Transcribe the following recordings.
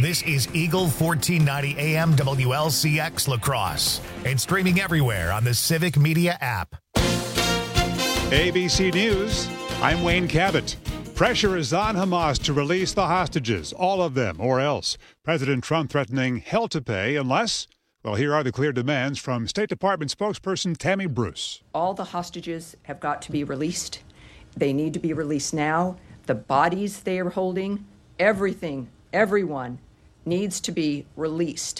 This is Eagle 1490 AM WLCX La Crosse and streaming everywhere on the Civic Media app. ABC News, I'm Wayne Cabot. Pressure is on Hamas to release the hostages, all of them, or else. President Trump threatening hell to pay unless, well, here are the clear demands from State Department spokesperson Tammy Bruce. All the hostages have got to be released. They need to be released now. The bodies they are holding, everything, everyone needs to be released.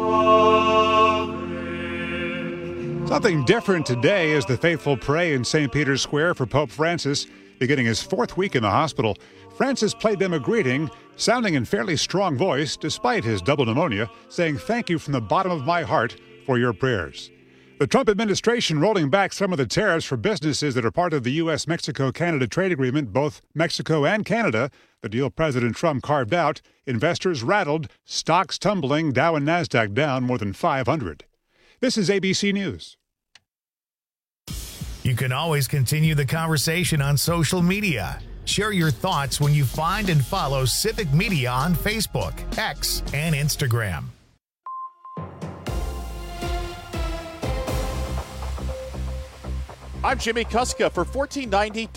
Something different today as the faithful pray in St. Peter's Square for Pope Francis. Beginning his fourth week in the hospital, Francis played them a greeting, sounding in fairly strong voice despite his double pneumonia, saying thank you from the bottom of my heart for your prayers. The Trump administration rolling back some of the tariffs for businesses that are part of the U.S.-Mexico-Canada trade agreement, both Mexico and Canada, the deal President Trump carved out. Investors rattled, stocks tumbling, Dow and NASDAQ down more than 500. This is ABC News. You can always continue the conversation on social media. Share your thoughts when you find and follow Civic Media on Facebook, X, and Instagram. I'm Jimmy Kuska for 1490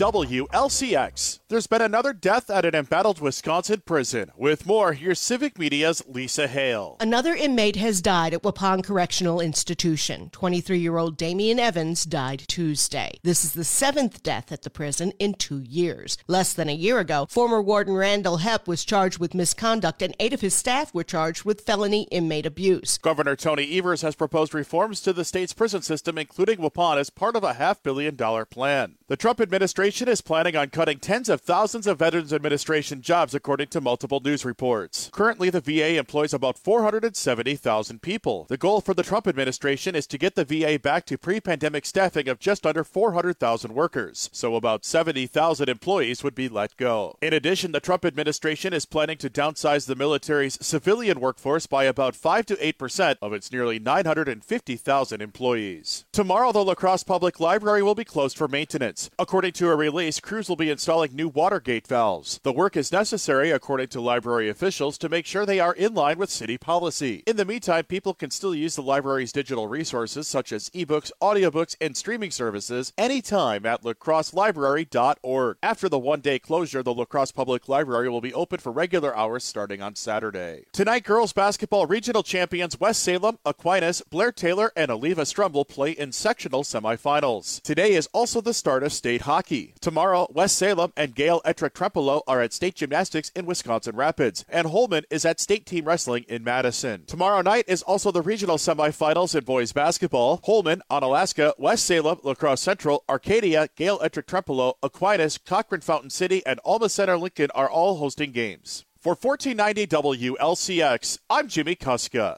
WLCX. There's been another death at an embattled Wisconsin prison. With more, here's Civic Media's Lisa Hale. Another inmate has died at Waupun Correctional Institution. 23-year-old Damian Evans died Tuesday. This is the seventh death at the prison in 2 years. Less than a year ago, former Warden Randall Hepp was charged with misconduct, and 8 of his staff were charged with felony inmate abuse. Governor Tony Evers has proposed reforms to the state's prison system, including Waupun, as part of a $500 million plan. The Trump administration is planning on cutting tens of thousands of Veterans Administration jobs, according to multiple news reports. Currently, the VA employs about 470,000 people. The goal for the Trump administration is to get the VA back to pre-pandemic staffing of just under 400,000 workers, so about 70,000 employees would be let go. In addition, the Trump administration is planning to downsize the military's civilian workforce by about 5 to 8% of its nearly 950,000 employees. Tomorrow, the La Crosse Public Library will be closed for maintenance. According to a release, crews will be installing new water gate valves. The work is necessary, according to library officials, to make sure they are in line with city policy. In the meantime, people can still use the library's digital resources such as ebooks, audiobooks, and streaming services anytime at lacrosselibrary.org. After the one-day closure, the La Crosse Public Library will be open for regular hours starting on Saturday. Tonight, girls basketball regional champions West Salem, Aquinas, Blair Taylor, and Oliva Strumble play in sectional semifinals. Today is also the start of state hockey. Tomorrow, West Salem and Gael Ettrick Trempolo are at state gymnastics in Wisconsin Rapids, and Holman is at state team wrestling in Madison. Tomorrow night is also the regional semifinals in boys basketball. Holman, Onalaska, West Salem, La Crosse Central, Arcadia, Gael Ettrick Trempolo, Aquinas, Cochrane Fountain City, and Alma Center Lincoln are all hosting games. For 1490 WLCX, I'm Jimmy Kuska.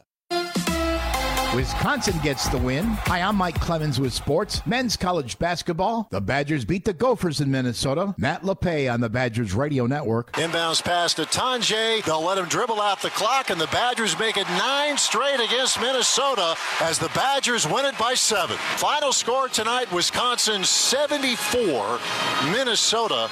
Wisconsin gets the win. Hi, I'm Mike Clemens with sports. Men's college basketball. The Badgers beat the Gophers in Minnesota. Matt LePay on the Badgers Radio Network. Inbounds pass to Tanjay. They'll let him dribble out the clock, and the Badgers make it 9 straight against Minnesota as the Badgers win it by 7. Final score tonight, Wisconsin 74, Minnesota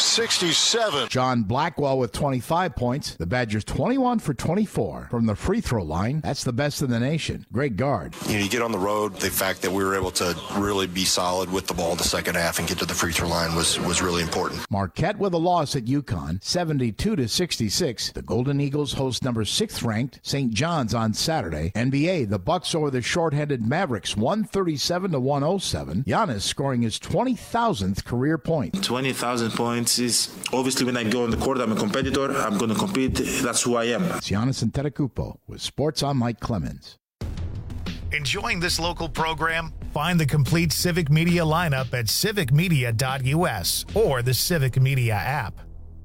67. John Blackwell with 25 points. The Badgers 21 for 24 from the free throw line. That's the best in the nation. Great guard. You get on the road, the fact that we were able to really be solid with the ball the second half and get to the free throw line was really important. Marquette with a loss at UConn, 72-66. The Golden Eagles host number 6th ranked St. John's on Saturday. NBA, the Bucks over the short-handed Mavericks, 137-107. Giannis scoring his 20,000th career point. 20,000 points is obviously when I go on the court, I'm a competitor. I'm going to compete. That's who I am. It's Giannis Antetokounmpo with Sports on Mike Clemens. Enjoying this local program? Find the complete Civic Media lineup at civicmedia.us or the Civic Media app.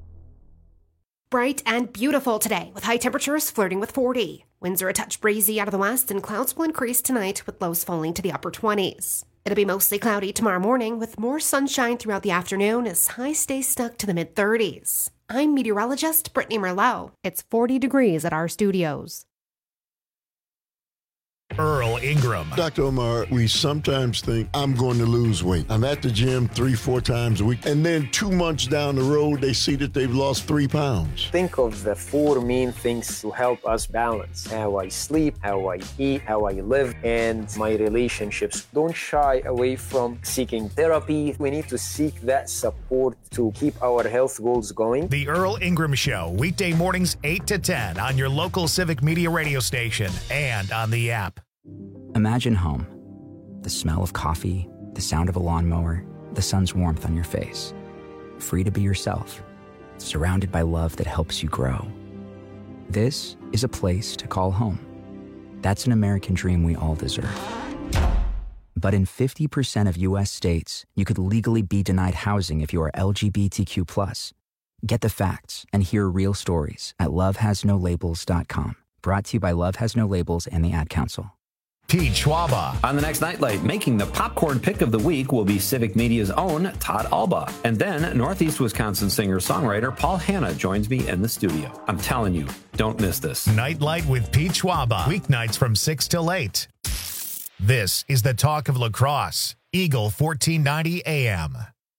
Bright and beautiful today with high temperatures flirting with 40. Winds are a touch breezy out of the west and clouds will increase tonight with lows falling to the upper 20s. It'll be mostly cloudy tomorrow morning with more sunshine throughout the afternoon as highs stay stuck to the mid-30s. I'm meteorologist Brittany Merlot. It's 40 degrees at our studios. Earl Ingram. Dr. Omar, we sometimes think I'm going to lose weight. I'm at the gym 3-4 times a week, and then 2 months down the road, they see that they've lost 3 pounds. Think of the 4 main things to help us balance: how I sleep, how I eat, how I live, and my relationships. Don't shy away from seeking therapy. We need to seek that support to keep our health goals going. The Earl Ingram Show, weekday mornings 8 to 10 on your local Civic Media radio station and on the app. Imagine home. The smell of coffee, the sound of a lawnmower, the sun's warmth on your face. Free to be yourself, surrounded by love that helps you grow. This is a place to call home. That's an American dream we all deserve. But in 50% of U.S. states, you could legally be denied housing if you are LGBTQ+. Get the facts and hear real stories at lovehasnolabels.com. Brought to you by Love Has No Labels and the Ad Council. Pete Schwaba. On the next Nightlight, making the popcorn pick of the week will be Civic Media's own Todd Alba. And then Northeast Wisconsin singer-songwriter Paul Hanna joins me in the studio. I'm telling you, don't miss this. Nightlight with Pete Schwaba. Weeknights from 6 till 8. This is the talk of lacrosse. Eagle 1490 AM.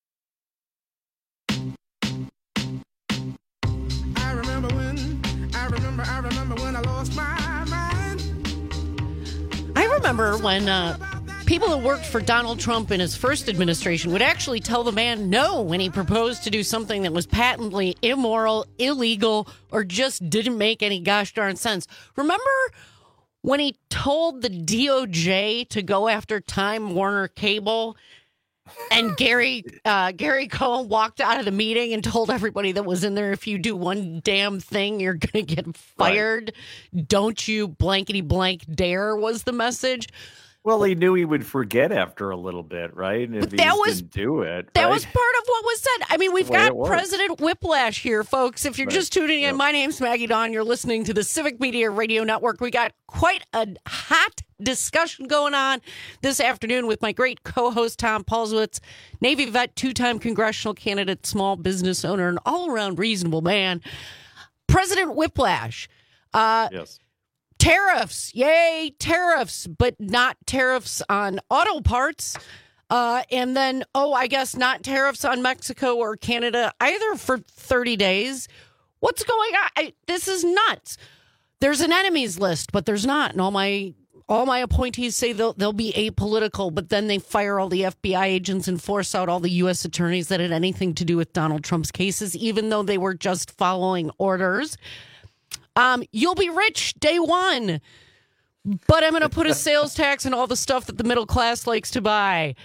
I remember when I lost my mind. I remember when people that worked for Donald Trump in his first administration would actually tell the man no when he proposed to do something that was patently immoral, illegal, or just didn't make any gosh darn sense. Remember when he told the DOJ to go after Time Warner Cable, and Gary Cohn walked out of the meeting and told everybody that was in there, if you do one damn thing, you're going to get fired. Right. Don't you blankety blank dare was the message. Well, he knew he would forget after a little bit, right? And if he didn't do it, that was part of what was said. I mean, we've got President Whiplash here, folks. If you're just tuning in, my name's Maggie Dawn. You're listening to the Civic Media Radio Network. We got quite a hot discussion going on this afternoon with my great co-host, Tom Paulswitz, Navy vet, 2-time congressional candidate, small business owner, and all-around reasonable man. President Whiplash. Yes. Tariffs, yay, tariffs, but not tariffs on auto parts. And then, I guess not tariffs on Mexico or Canada either for 30 days. What's going on? This is nuts. There's an enemies list, but there's not. And all my appointees say they'll be apolitical, but then they fire all the FBI agents and force out all the U.S. attorneys that had anything to do with Donald Trump's cases, even though they were just following orders. You'll be rich day one, but I'm going to put a sales tax on all the stuff that the middle class likes to buy.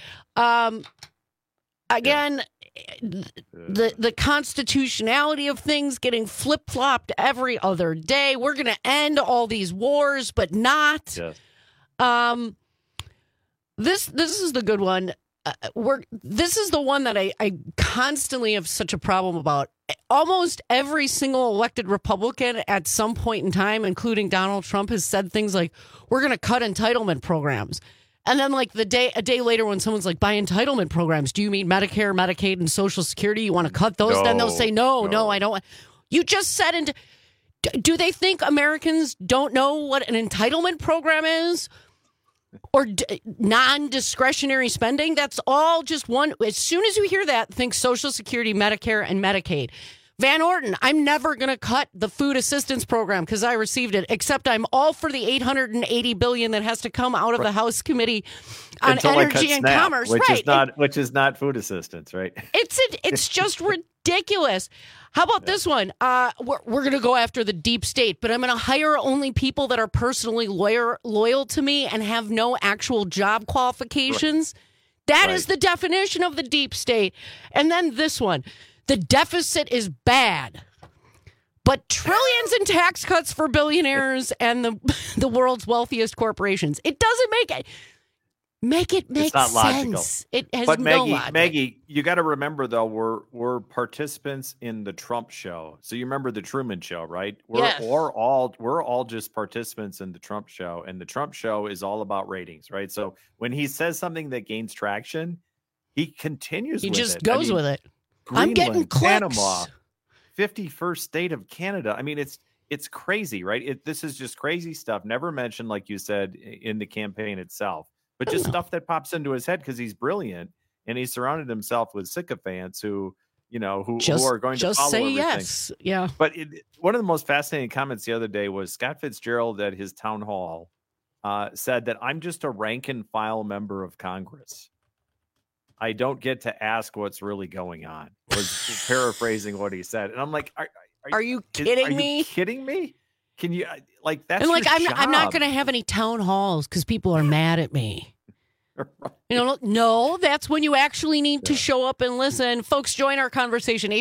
Again, the constitutionality of things getting flip-flopped every other day. We're going to end all these wars, but not. Yes. This is the good one. This is the one that I constantly have such a problem about. Almost every single elected Republican at some point in time, including Donald Trump, has said things like, we're going to cut entitlement programs. And then like a day later when someone's like, by entitlement programs, do you mean Medicare, Medicaid, and Social Security? You want to cut those? Then they'll say, no, I don't. You just said, do they think Americans don't know what an entitlement program is? Or non-discretionary spending? That's all just one. As soon as you hear that, think Social Security, Medicare, and Medicaid. Van Orton, I'm never going to cut the food assistance program because I received it, except I'm all for the $880 billion that has to come out of the House Committee on Energy and Commerce. Which is not food assistance, right? It's just ridiculous. How about this one? We're going to go after the deep state, but I'm going to hire only people that are personally loyal to me and have no actual job qualifications. Right. That is the definition of the deep state. And then this one. The deficit is bad, but trillions in tax cuts for billionaires and the world's wealthiest corporations. It doesn't make it make sense. Logical. It has no logic. Maggie, you got to remember though, we're participants in the Trump show. So you remember the Truman Show, right? We're all just participants in the Trump show, and the Trump show is all about ratings, right? So when he says something that gains traction, he continues. He just goes with it. Greenland, I'm getting clicks. Panama, 51st state of Canada. I mean, it's crazy, right? This is just crazy stuff. Never mentioned, like you said, in the campaign itself, but just stuff that pops into his head because he's brilliant and he's surrounded himself with sycophants who are going to follow say everything. Yes. Yeah. But one of the most fascinating comments the other day was Scott Fitzgerald at his town hall said that I'm just a rank and file member of Congress. I don't get to ask what's really going on, was paraphrasing what he said. And I'm like, are you kidding me? Are you kidding me? Can you like that's and like your I'm not job. going to have any town halls because people are mad at me. No, that's when you actually need to show up and listen. Folks, join our conversation,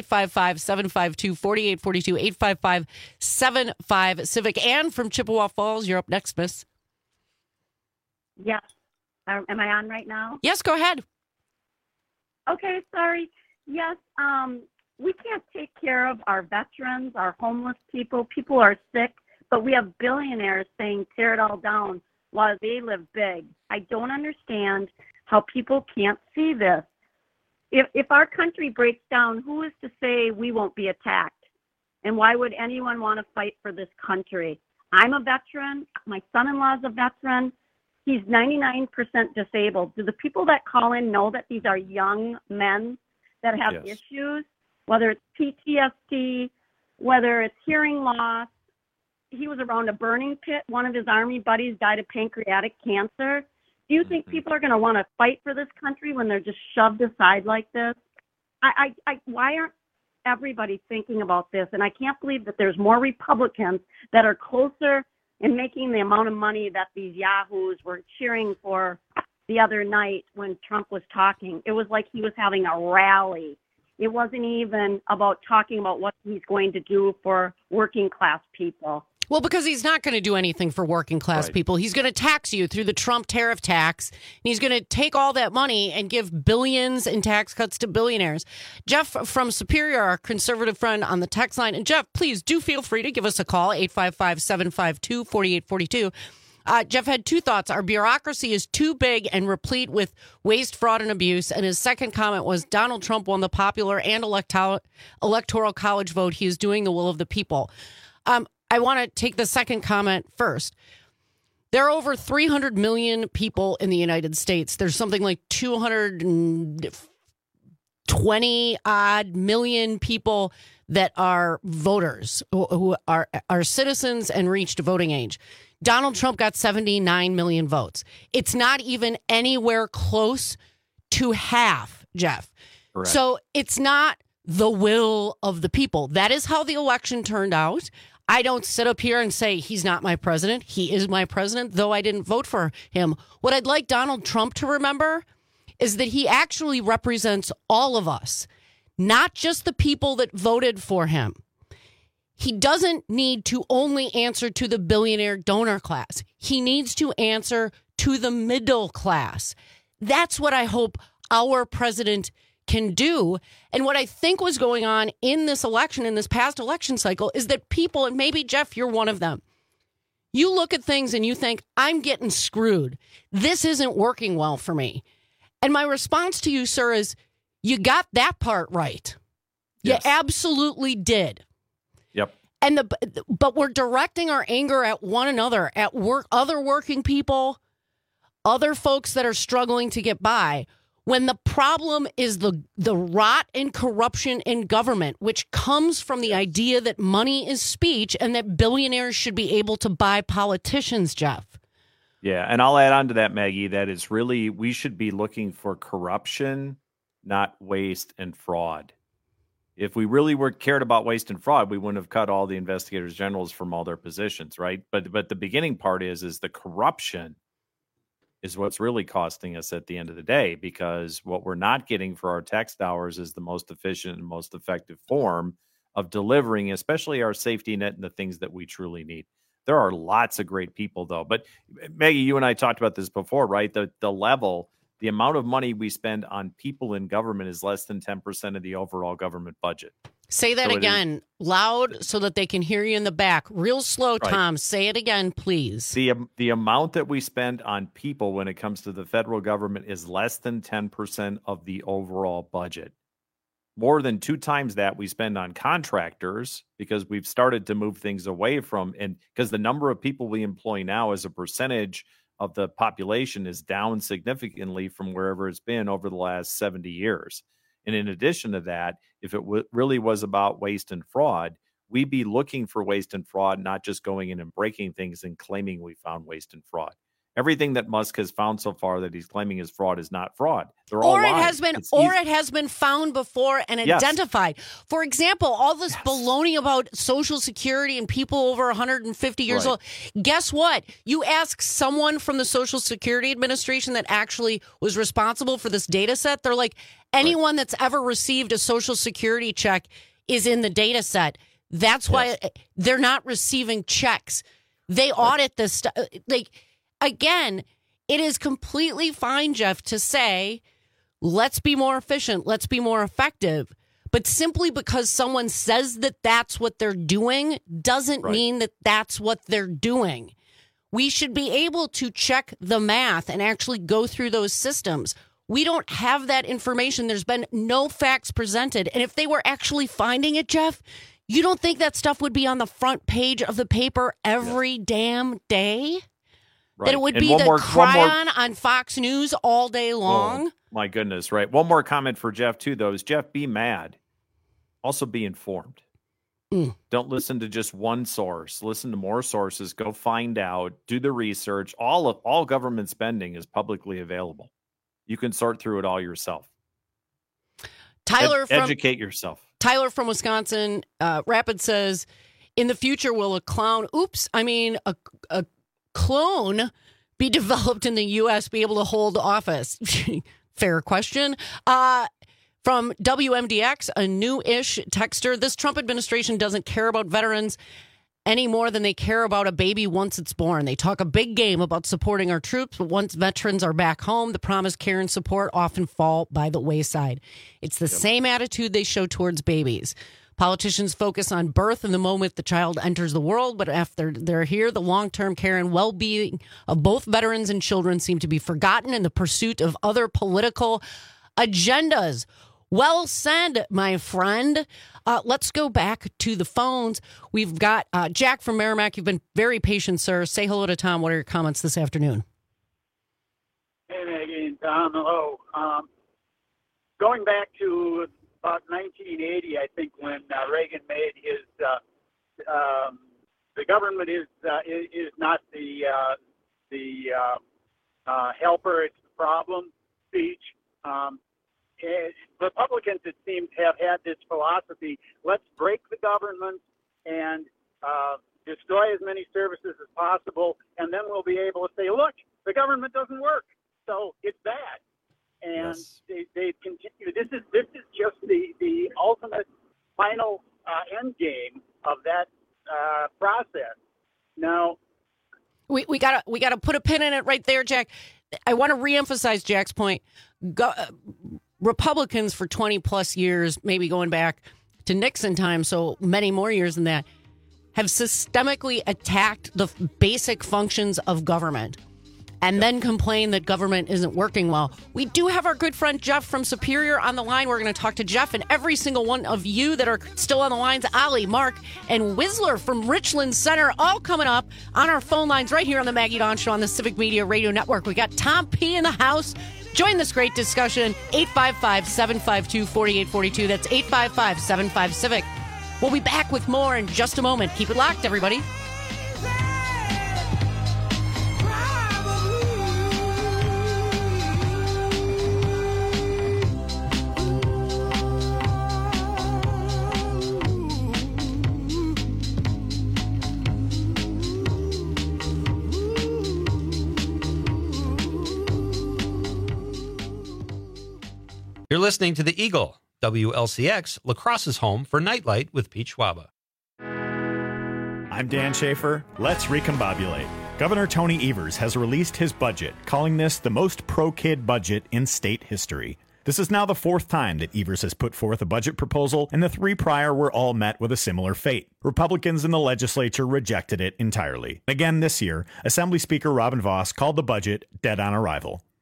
855-752-4842, 855-75 Ann from Chippewa Falls, you're up next, miss. Yes. Am I on right now? Yes, go ahead. Okay, sorry. Yes, we can't take care of our veterans, our homeless people. People are sick, but we have billionaires saying tear it all down while they live big. I don't understand how people can't see this. If our country breaks down, who is to say we won't be attacked? And why would anyone want to fight for this country? I'm a veteran. My son-in-law is a veteran. He's 99% disabled. Do the people that call in know that these are young men that have issues, whether it's PTSD, whether it's hearing loss? He was around a burning pit. One of his Army buddies died of pancreatic cancer. Do you think people are going to want to fight for this country when they're just shoved aside like this? Why aren't everybody thinking about this? And I can't believe that there's more Republicans that are closer in making the amount of money that these yahoos were cheering for the other night when Trump was talking. It was like he was having a rally. It wasn't even about talking about what he's going to do for working class people. Well, because he's not going to do anything for working class people. He's going to tax you through the Trump tariff tax. And he's going to take all that money and give billions in tax cuts to billionaires. Jeff from Superior, our conservative friend on the text line. And Jeff, please do feel free to give us a call, 855-752-4842. Jeff had two thoughts. Our bureaucracy is too big and replete with waste, fraud, and abuse. And his second comment was Donald Trump won the popular and electoral college vote. He is doing the will of the people. I want to take the second comment first. There are over 300 million people in the United States. There's something like 220 odd million people that are voters, who are citizens and reached voting age. Donald Trump got 79 million votes. It's not even anywhere close to half, Jeff. Correct. So it's not the will of the people. That is how the election turned out. I don't sit up here and say he's not my president. He is my president, though I didn't vote for him. What I'd like Donald Trump to remember is that he actually represents all of us, not just the people that voted for him. He doesn't need to only answer to the billionaire donor class. He needs to answer to the middle class. That's what I hope our president can do. And what I think was going on in this election, in this past election cycle, is that people, and maybe, Jeff, you're one of them, you look at things and you think, I'm getting screwed. This isn't working well for me. And my response to you, sir, is you got that part right. Yes. You absolutely did. Yep. And but we're directing our anger at one another, at other working people, other folks that are struggling to get by, when the problem is the rot and corruption in government, which comes from the idea that money is speech and that billionaires should be able to buy politicians, Jeff. Yeah, and I'll add on to that, Maggie, that is really, we should be looking for corruption, not waste and fraud. If we really cared about waste and fraud, we wouldn't have cut all the investigators generals from all their positions, right? But the beginning part is the corruption is what's really costing us at the end of the day, because what we're not getting for our tax dollars is the most efficient and most effective form of delivering, especially our safety net and the things that we truly need. There are lots of great people, though. But Maggie, you and I talked about this before, right? The amount of money we spend on people in government is less than 10% of the overall government budget. Say that again, loud, so that they can hear you in the back. Real slow, Tom. Right. Say it again, please. The amount that we spend on people when it comes to the federal government is less than 10% of the overall budget. More than 2 times that we spend on contractors, because we've started to move things away from, and because the number of people we employ now as a percentage of the population is down significantly from wherever it's been over the last 70 years. And in addition to that, if it really was about waste and fraud, we'd be looking for waste and fraud, not just going in and breaking things and claiming we found waste and fraud. Everything that Musk has found so far that he's claiming is fraud is not fraud. They're all lies. It has been found before and identified. For example, all this baloney about Social Security and people over 150 years old. Guess what? You ask someone from the Social Security Administration that actually was responsible for this data set, they're like, anyone that's ever received a Social Security check is in the data set. That's why they're not receiving checks. They audit this stuff. Again, it is completely fine, Jeff, to say, let's be more efficient, let's be more effective. But simply because someone says that that's what they're doing doesn't mean that that's what they're doing. We should be able to check the math and actually go through those systems. We don't have that information. There's been no facts presented. And if they were actually finding it, Jeff, you don't think that stuff would be on the front page of the paper every damn day? That it would be the cryon on Fox News all day long? Oh, my goodness, right. One more comment for Jeff, too, though, is Jeff, be mad. Also be informed. Don't listen to just one source. Listen to more sources. Go find out. Do the research. All government spending is publicly available. You can sort through it all yourself. Educate yourself. Tyler from Wisconsin, Rapid says, in the future, will a clone be developed in the U.S., be able to hold office? Fair question. From WMDX, a new-ish texter, this Trump administration doesn't care about veterans any more than they care about a baby once it's born. They talk a big game about supporting our troops, but once veterans are back home, the promised care and support often fall by the wayside. It's the same attitude they show towards babies. Politicians focus on birth and the moment the child enters the world, but after they're here, the long-term care and well-being of both veterans and children seem to be forgotten in the pursuit of other political agendas. Well said, my friend. Let's go back to the phones. We've got Jack from Merrimack. You've been very patient, sir. Say hello to Tom. What are your comments this afternoon? Hey, Maggie and Tom. Hello. Going back to about 1980, I think, when Reagan made his the government is not the helper, it's the problem speech. Republicans, it seems, have had this philosophy: let's break the government and destroy as many services as possible, and then we'll be able to say, look, the government doesn't work, so it's bad. And they continue. This is just the ultimate final end game of that process. Now, we gotta put a pin in it right there, Jack. I want to reemphasize Jack's point. Republicans for 20 plus years, maybe going back to Nixon time, so many more years than that, have systemically attacked the basic functions of government and then complain that government isn't working well. We do have our good friend Jeff from Superior on the line. We're going to talk to Jeff and every single one of you that are still on the lines. Ali, Mark, and Whistler from Richland Center, all coming up on our phone lines right here on the Maggie Dawn Show on the Civic Media Radio Network. We got Tom P. in the house. Join this great discussion, 855-752-4842. That's 855-75-CIVIC. We'll be back with more in just a moment. Keep it locked, everybody. You're listening to The Eagle, WLCX, La Crosse's home for Nightlight with Pete Schwaba. I'm Dan Schaefer. Let's recombobulate. Governor Tony Evers has released his budget, calling this the most pro-kid budget in state history. This is now the fourth time that Evers has put forth a budget proposal, and the three prior were all met with a similar fate. Republicans in the legislature rejected it entirely. Again this year, Assembly Speaker Robin Vos called the budget dead on arrival.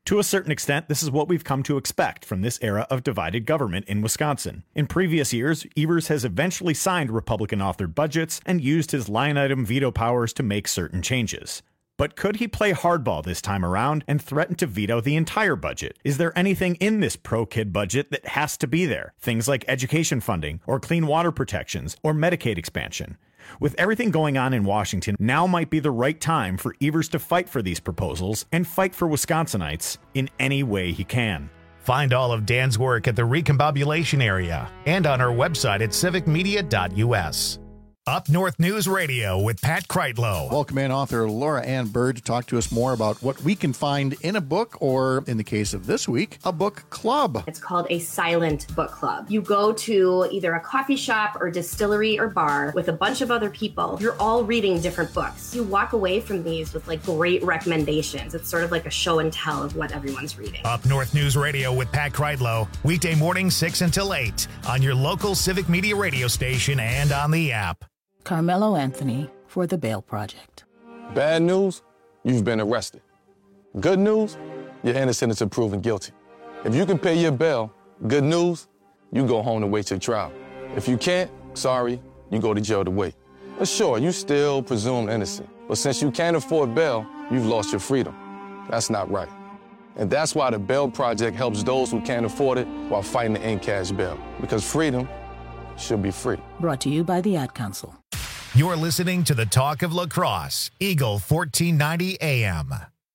To a certain extent, this is what we've come to expect from this era of divided government in Wisconsin. In previous years, Evers has eventually signed Republican-authored budgets and used his line-item veto powers to make certain changes. But could he play hardball this time around and threaten to veto the entire budget? Is there anything in this pro-kid budget that has to be there? Things like education funding, or clean water protections, or Medicaid expansion. With everything going on in Washington, now might be the right time for Evers to fight for these proposals and fight for Wisconsinites in any way he can. Find all of Dan's work at the Recombobulation area and on our website at civicmedia.us. Up North News Radio with Pat Kreitlow. Welcome in author Laura Ann Bird to talk to us more about what we can find in a book, or in the case of this week, a book club. It's called a silent book club. You go to either a coffee shop or distillery or bar with a bunch of other people. You're all reading different books. You walk away from these with like great recommendations. It's sort of like a show and tell of what everyone's reading. Up North News Radio with Pat Kreitlow, weekday mornings 6 until 8 on your local Civic Media radio station and on the app. Carmelo Anthony for the Bail Project. Bad news, you've been arrested. Good news, you're innocent until proven guilty. If you can pay your bail, good news, you go home to wait your trial. If you can't, sorry, you go to jail to wait. But sure, you still presumed innocent. But since you can't afford bail, you've lost your freedom. That's not right. And that's why the Bail Project helps those who can't afford it while fighting to end cash bail. Because freedom should be free. Brought to you by the Ad Council. You're listening to the Talk of La Crosse, Eagle 1490 AM.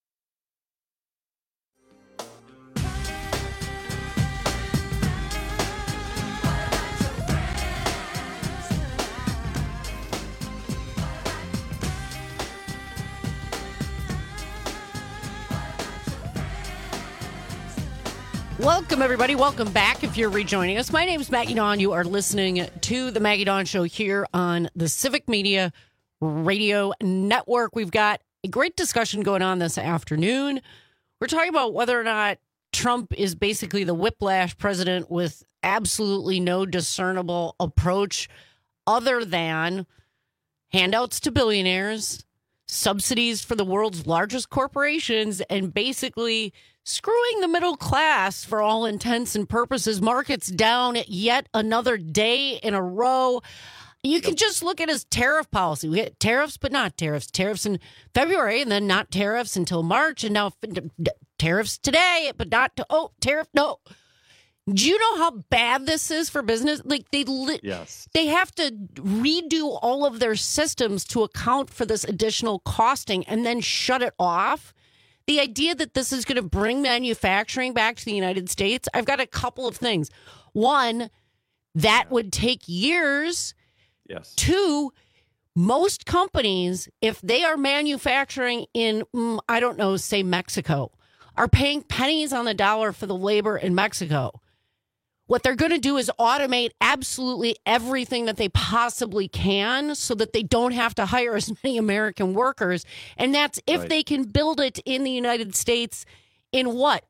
Welcome, everybody. Welcome back if you're rejoining us. My name is Maggie Dawn. You are listening to the Maggie Dawn Show here on the Civic Media Radio Network. We've got a great discussion going on this afternoon. We're talking about whether or not Trump is basically the whiplash president with absolutely no discernible approach other than handouts to billionaires, subsidies for the world's largest corporations, and basically screwing the middle class for all intents and purposes. Markets down yet another day in a row. You can just look at his tariff policy. We had tariffs, but not tariffs. Tariffs in February, and then not tariffs until March, and now tariffs today, but not tariff. No. Do you know how bad this is for business? Like they have to redo all of their systems to account for this additional costing and then shut it off. The idea that this is going to bring manufacturing back to the United States, I've got a couple of things. One, that would take years. Yes. Two, most companies, if they are manufacturing in, I don't know, say Mexico, are paying pennies on the dollar for the labor in Mexico. What they're going to do is automate absolutely everything that they possibly can so that they don't have to hire as many American workers. And that's if they can build it in the United States in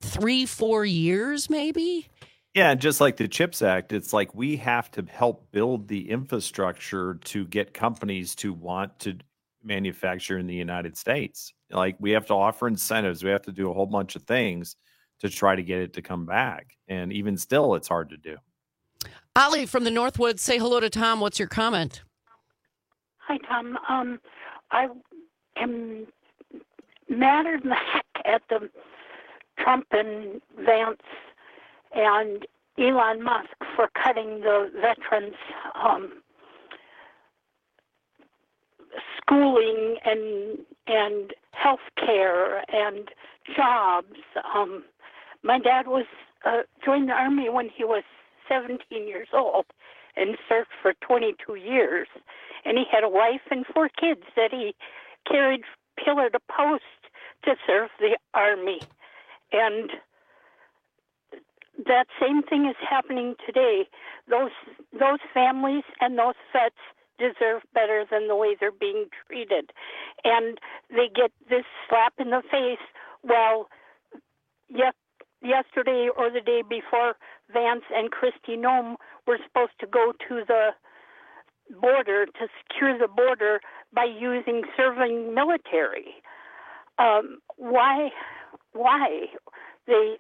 3-4 years, maybe? Yeah, just like the CHIPS Act, it's like we have to help build the infrastructure to get companies to want to manufacture in the United States. Like we have to offer incentives. We have to do a whole bunch of things to try to get it to come back. And even still, it's hard to do. Ali from the Northwoods, say hello to Tom. What's your comment? Hi, Tom. I am mad as the heck at the Trump and Vance and Elon Musk for cutting the veterans' schooling and health care and jobs. My dad was joined the Army when he was 17 years old and served for 22 years. And he had a wife and 4 kids that he carried pillar to post to serve the Army. And that same thing is happening today. Those families and those vets deserve better than the way they're being treated. And they get this slap in the face. Well, yesterday or the day before, Vance and Kristi Noem were supposed to go to the border to secure the border by using serving military. Why? they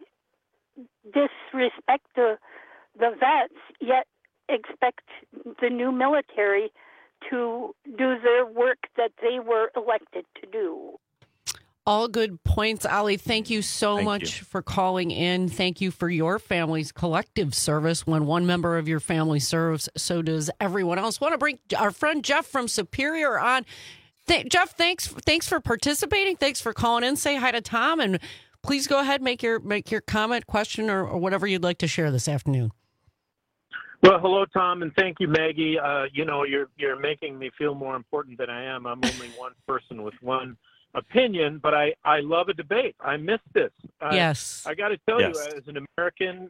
disrespect the vets, yet expect the new military to do their work that they were elected to do. All good points, Ali. Thank you so much for calling in. Thank you for your family's collective service. When one member of your family serves, so does everyone else. Want to bring our friend Jeff from Superior on. Jeff, thanks for participating. Thanks for calling in. Say hi to Tom, and please go ahead, make your comment, question, or whatever you'd like to share this afternoon. Well, hello, Tom, and thank you, Maggie. You're making me feel more important than I am. I'm only one person with one opinion, but I love a debate. I miss this. Yes. I got to tell you, as an American,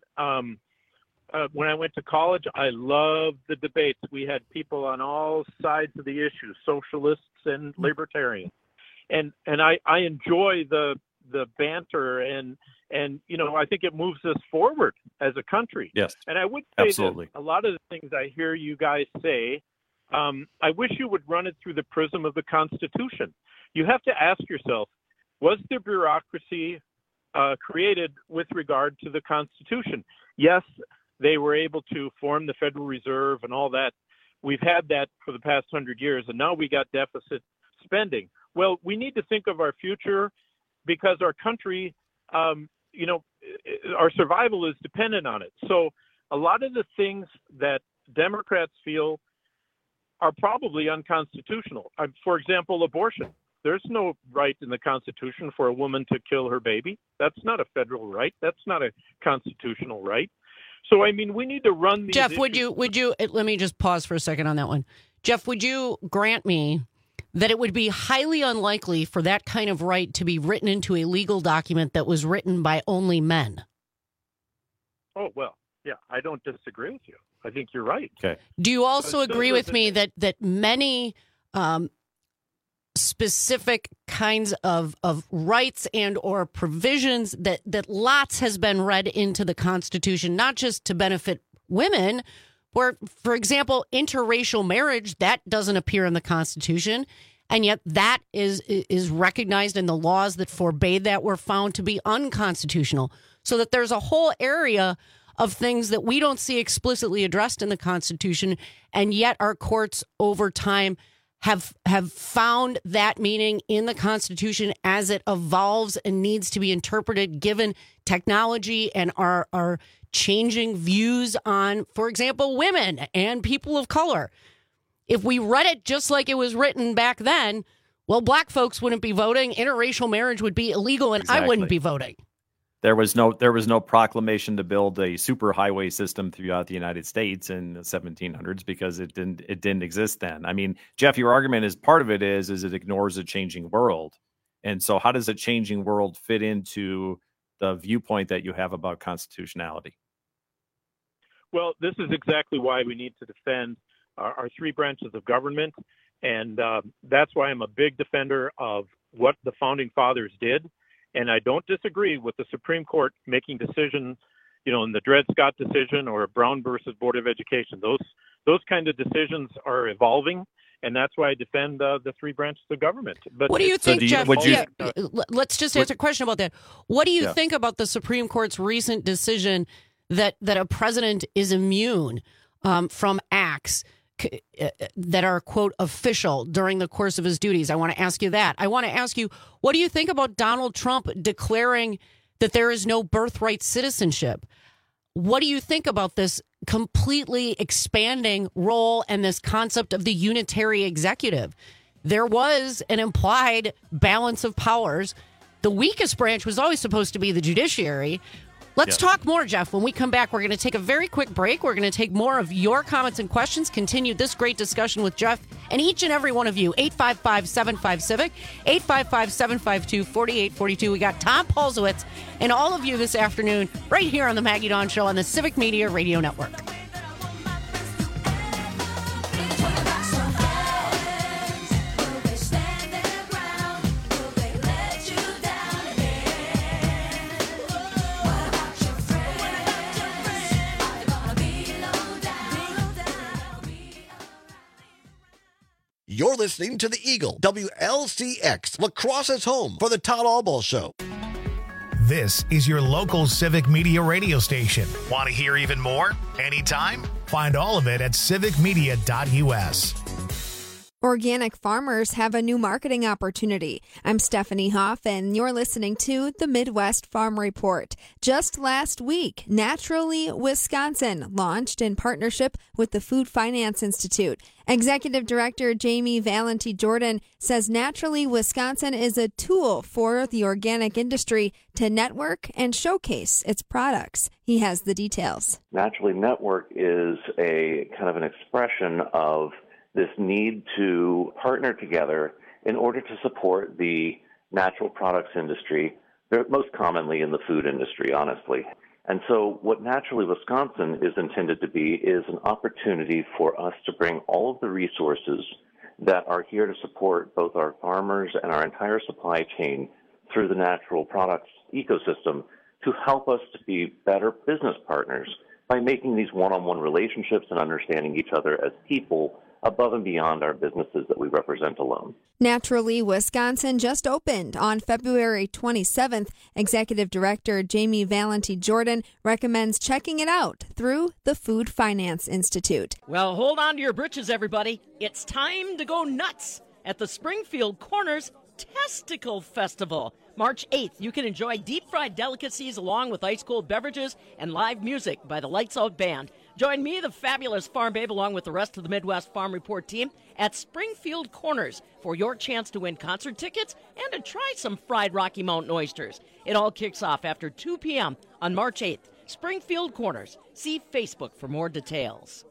when I went to college, I loved the debates. We had people on all sides of the issue, socialists and libertarians. And I enjoy the banter and I think it moves us forward as a country. Yes. And I would say absolutely. that a lot of the things I hear you guys say, I wish you would run it through the prism of the Constitution. You have to ask yourself, was the bureaucracy created with regard to the Constitution? Yes, they were able to form the Federal Reserve and all that. We've had that for the past 100 years, and now we got deficit spending. Well, we need to think of our future because our country, our survival is dependent on it. So a lot of the things that Democrats feel are probably unconstitutional. For example, abortion. There's no right in the Constitution for a woman to kill her baby. That's not a federal right. That's not a constitutional right. So, I mean, we need to run these Jeff, issues. would you, let me just pause for a second on that one. Jeff, would you grant me that it would be highly unlikely for that kind of right to be written into a legal document that was written by only men? Oh, well, yeah, I don't disagree with you. I think you're right. Okay. Do you also agree with me that many specific kinds of rights and or provisions that lots has been read into the Constitution, not just to benefit women, where, for example, interracial marriage, that doesn't appear in the Constitution, and yet that is recognized in the laws that forbade that were found to be unconstitutional. So that there's a whole area of things that we don't see explicitly addressed in the Constitution, and yet our courts over time have found that meaning in the Constitution as it evolves and needs to be interpreted given technology and our changing views on, for example, women and people of color. If we read it just like it was written back then, well, black folks wouldn't be voting, interracial marriage would be illegal, and Exactly. I wouldn't be voting. There was no proclamation to build a superhighway system throughout the United States in the 1700s because it didn't exist then. I mean, Jeff, your argument is part of it is it ignores a changing world. And so how does a changing world fit into the viewpoint that you have about constitutionality? Well, this is exactly why we need to defend our three branches of government. And that's why I'm a big defender of what the founding fathers did. And I don't disagree with the Supreme Court making decisions, in the Dred Scott decision or Brown versus Board of Education. Those kind of decisions are evolving, and that's why I defend the three branches of government. But what do you think, Jeff? Let's just answer a question about that. What do you think about the Supreme Court's recent decision that a president is immune from acts that are, quote, official during the course of his duties? I want to ask you that. I want to ask you, what do you think about Donald Trump declaring that there is no birthright citizenship? What do you think about this completely expanding role and this concept of the unitary executive? There was an implied balance of powers. The weakest branch was always supposed to be the judiciary. Let's talk more, Jeff. When we come back, we're going to take a very quick break. We're going to take more of your comments and questions, continue this great discussion with Jeff and each and every one of you. 855-75-CIVIC, 855-752-4842. We got Tom Polzowitz and all of you this afternoon right here on the Maggie Dawn Show on the Civic Media Radio Network. You're listening to The Eagle, WLCX, La Crosse's home for the Todd Albaugh Show. This is your local Civic Media radio station. Want to hear even more? Anytime? Find all of it at civicmedia.us. Organic farmers have a new marketing opportunity. I'm Stephanie Hoff, and you're listening to the Midwest Farm Report. Just last week, Naturally Wisconsin launched in partnership with the Food Finance Institute. Executive Director Jamie Valenti Jordan says Naturally Wisconsin is a tool for the organic industry to network and showcase its products. He has the details. Naturally Network is a kind of an expression of this need to partner together in order to support the natural products industry. They're most commonly in the food industry, honestly. And so what Naturally Wisconsin is intended to be is an opportunity for us to bring all of the resources that are here to support both our farmers and our entire supply chain through the natural products ecosystem to help us to be better business partners by making these one-on-one relationships and understanding each other as people above and beyond our businesses that we represent alone. Naturally Wisconsin just opened on February 27th. Executive Director Jamie Valenti Jordan recommends checking it out through the Food Finance Institute. Well, hold on to your britches, everybody. It's time to go nuts at the Springfield Corners Testicle Festival. March 8th, you can enjoy deep-fried delicacies along with ice-cold beverages and live music by the Lights Out Band. Join me, the fabulous Farm Babe, along with the rest of the Midwest Farm Report team at Springfield Corners for your chance to win concert tickets and to try some fried Rocky Mountain oysters. It all kicks off after 2 p.m. on March 8th. Springfield Corners. See Facebook for more details.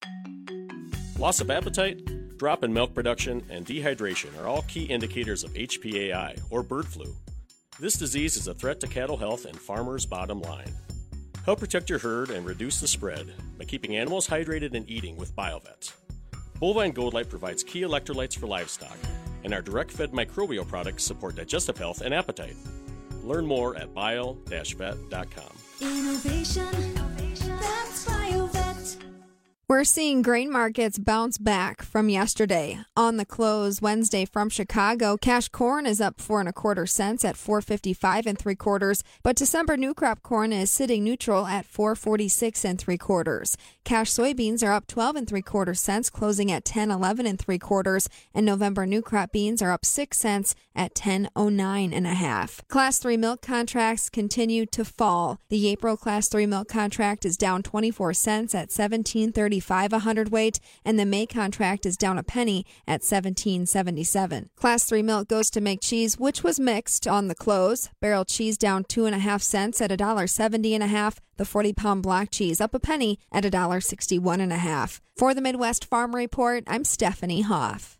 Loss of appetite, drop in milk production, and dehydration are all key indicators of HPAI, or bird flu. This disease is a threat to cattle health and farmers' bottom line. Help protect your herd and reduce the spread by keeping animals hydrated and eating with BioVet. Bovine Gold Light provides key electrolytes for livestock, and our direct-fed microbial products support digestive health and appetite. Learn more at bio-vet.com. Innovation, that's BioVet. We're seeing grain markets bounce back from yesterday. On the close Wednesday from Chicago, cash corn is up 4 1/4 cents at $4.55 3/4, but December new crop corn is sitting neutral at $4.46 3/4. Cash soybeans are up 12 3/4 cents, closing at $10.11 3/4, and November new crop beans are up 6 cents at $10.09 1/2. Class 3 milk contracts continue to fall. The April Class 3 milk contract is down 24 cents at $17.35 a hundredweight, and the May contract is down a penny at $17.77. Class 3 milk goes to make cheese, which was mixed on the close. Barrel cheese down 2 1/2 cents at $1.70 1/2. The 40-pound block cheese up a penny at $1.61 1/2. For the Midwest Farm Report, I'm Stephanie Hoff.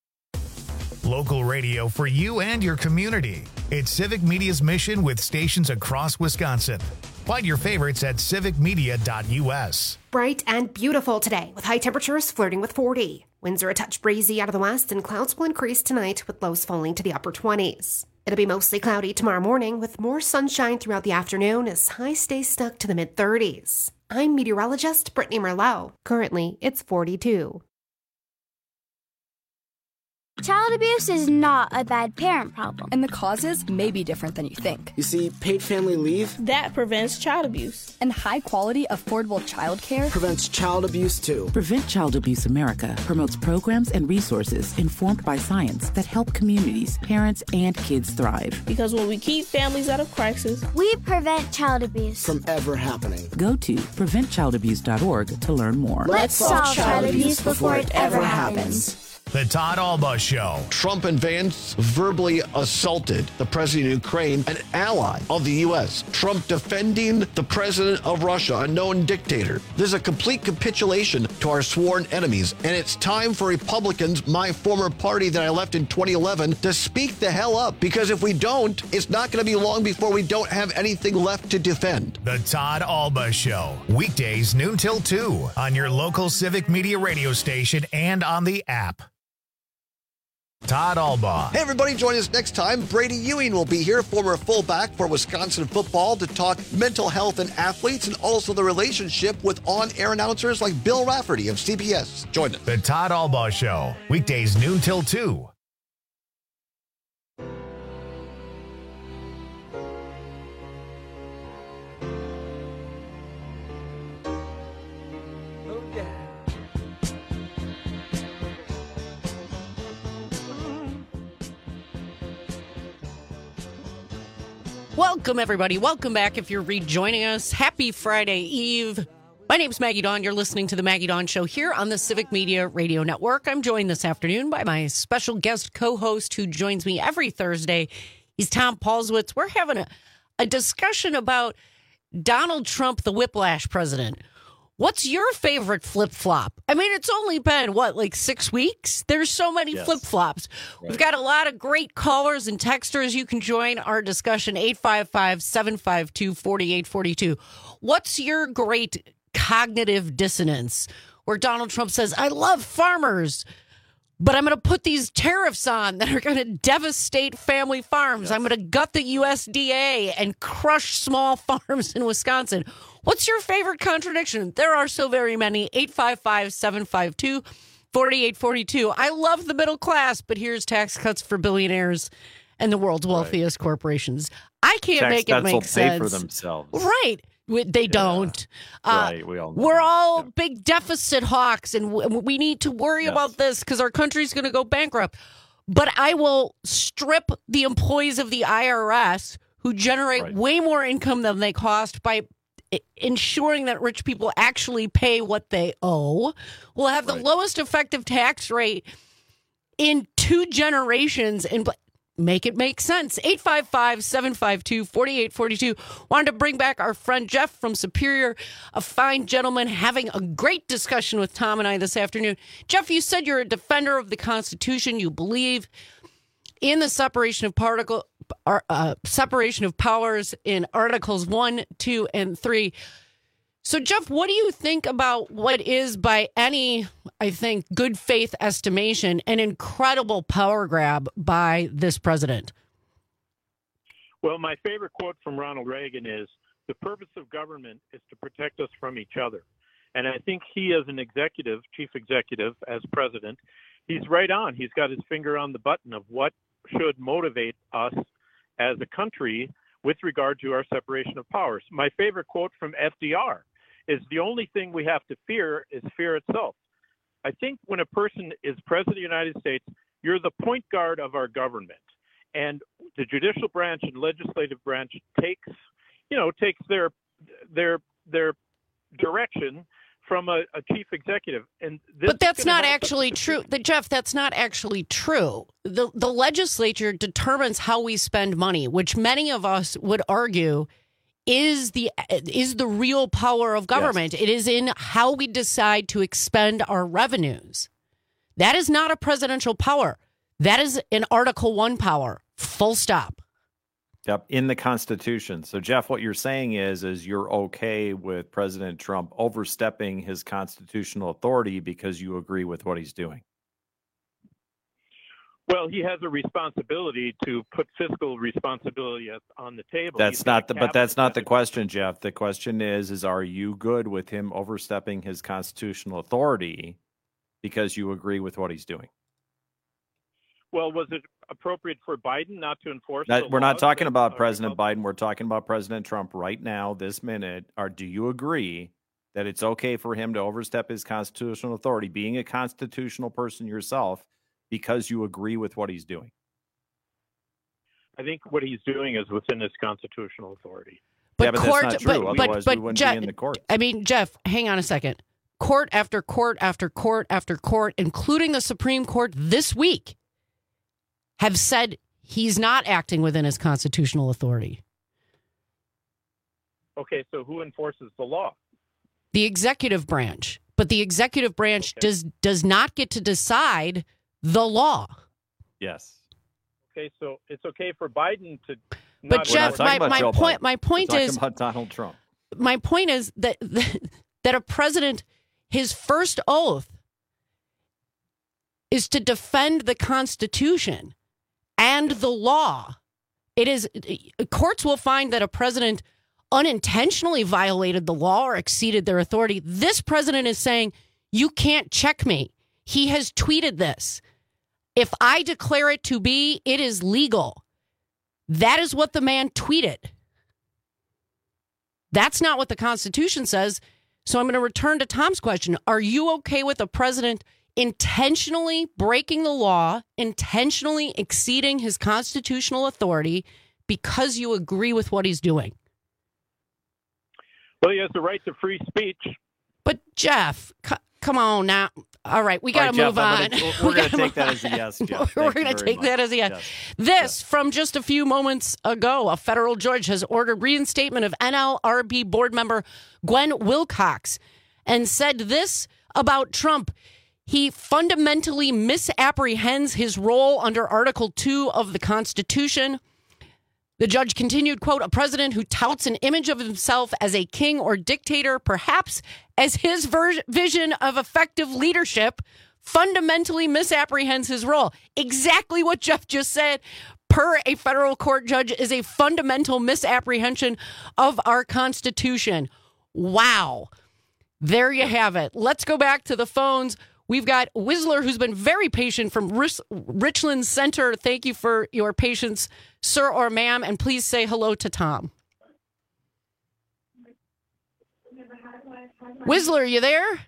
Local radio for you and your community. It's Civic Media's mission with stations across Wisconsin. Find your favorites at civicmedia.us. Bright and beautiful today with high temperatures flirting with 40. Winds are a touch breezy out of the west and clouds will increase tonight with lows falling to the upper 20s. It'll be mostly cloudy tomorrow morning with more sunshine throughout the afternoon as highs stay stuck to the mid-30s. I'm meteorologist Brittany Merlot. Currently, it's 42. Child abuse is not a bad parent problem. And the causes may be different than you think. You see, paid family leave that prevents child abuse. And high-quality, affordable child care prevents child abuse, too. Prevent Child Abuse America promotes programs and resources informed by science that help communities, parents, and kids thrive. Because when we keep families out of crisis, we prevent child abuse from ever happening. Go to preventchildabuse.org to learn more. Let's solve child abuse before it ever happens. The Todd Alba Show. Trump and Vance verbally assaulted the president of Ukraine, an ally of the U.S. Trump defending the president of Russia, a known dictator. This is a complete capitulation to our sworn enemies. And it's time for Republicans, my former party that I left in 2011, to speak the hell up. Because if we don't, it's not going to be long before we don't have anything left to defend. The Todd Alba Show. Weekdays noon till 2 on your local Civic Media radio station and on the app. Todd Alba. Hey, everybody, join us next time. Brady Ewing will be here, former fullback for Wisconsin football, to talk mental health and athletes and also the relationship with on-air announcers like Bill Rafferty of CBS. Join us. The Todd Alba Show. Weekdays noon till 2. Welcome, everybody. Welcome back if you're rejoining us. Happy Friday Eve. My name's Maggie Dawn. You're listening to The Maggie Dawn Show here on the Civic Media Radio Network. I'm joined this afternoon by my special guest co-host who joins me every Thursday. He's Tom Paulswitz. We're having a discussion about Donald Trump, the whiplash president. What's your favorite flip-flop? I mean, it's only been, 6 weeks? There's so many flip-flops. Right. We've got a lot of great callers and texters. You can join our discussion, 855-752-4842. What's your great cognitive dissonance where Donald Trump says, I love farmers, but I'm going to put these tariffs on that are going to devastate family farms. Yes. I'm going to gut the USDA and crush small farms in Wisconsin. What's your favorite contradiction? There are so very many. 855-752-4842. I love the middle class, but here's tax cuts for billionaires and the world's wealthiest corporations. I can't make it make sense. Pay for themselves. Right. They don't. Right. We all know we're all big deficit hawks, and we need to worry about this because our country's going to go bankrupt. But I will strip the employees of the IRS who generate way more income than they cost by ensuring that rich people actually pay what they owe. We'll have the lowest effective tax rate in 2 generations and make it make sense. 855-752-4842. Wanted to bring back our friend Jeff from Superior, a fine gentleman, having a great discussion with Tom and I this afternoon. Jeff, you said you're a defender of the Constitution. You believe in the separation of powers in Articles 1, 2, and 3. So, Jeff, what do you think about what is, by any, I think, good faith estimation, an incredible power grab by this president? Well, my favorite quote from Ronald Reagan is, the purpose of government is to protect us from each other. And I think he, as an executive, chief executive, as president, he's right on. He's got his finger on the button of what should motivate us as a country with regard to our separation of powers. My favorite quote from FDR is, the only thing we have to fear is fear itself. I think when a person is president of the United States, you're the point guard of our government. And the judicial branch and legislative branch takes their direction from a chief executive. But that's not actually true. Jeff, that's not actually true. The legislature determines how we spend money, which many of us would argue is the real power of government. Yes. It is in how we decide to expend our revenues. That is not a presidential power. That is an Article 1 power. Full stop. Yep, in the Constitution. So, Jeff, what you're saying is you're okay with President Trump overstepping his constitutional authority because you agree with what he's doing. Well, he has a responsibility to put fiscal responsibility on the table. That's not the question, Jeff. The question is are you good with him overstepping his constitutional authority because you agree with what he's doing? Well, was it appropriate for Biden not to enforce the We're not talking about laws President Biden. We're talking about President Trump right now, this minute. Do you agree that it's okay for him to overstep his constitutional authority, being a constitutional person yourself, because you agree with what he's doing? I think what he's doing is within his constitutional authority. But that's not true. Otherwise, we wouldn't be in the court. I mean, Jeff, hang on a second. Court after court after court after court, including the Supreme Court this week, have said he's not acting within his constitutional authority. Okay, so who enforces the law? The executive branch. But the executive branch does not get to decide the law. Yes. Okay, so it's okay for Biden to. But Jeff, my point is about Donald Trump. My point is that a president, his first oath is to defend the Constitution and the law. It is courts will find that a president unintentionally violated the law or exceeded their authority. This president is saying, you can't check me. He has tweeted this. If I declare it to be, it is legal. That is what the man tweeted. That's not what the Constitution says. So I'm going to return to Tom's question. Are you okay with a president intentionally breaking the law, intentionally exceeding his constitutional authority because you agree with what he's doing? Well, he has the right to free speech. But Jeff, come on now. All right, we got to move on. We're going to take that as a yes, Jeff. We're going to take that as a yes. This, from just a few moments ago, a federal judge has ordered reinstatement of NLRB board member Gwen Wilcox and said this about Trump. He fundamentally misapprehends his role under Article 2 of the Constitution. The judge continued, quote, a president who touts an image of himself as a king or dictator, perhaps as his vision of effective leadership, fundamentally misapprehends his role. Exactly what Jeff just said, per a federal court judge, is a fundamental misapprehension of our Constitution. Wow. There you have it. Let's go back to the phones. We've got Whistler, who's been very patient from Richland Center. Thank you for your patience, sir or ma'am, and please say hello to Tom. Whistler, you there?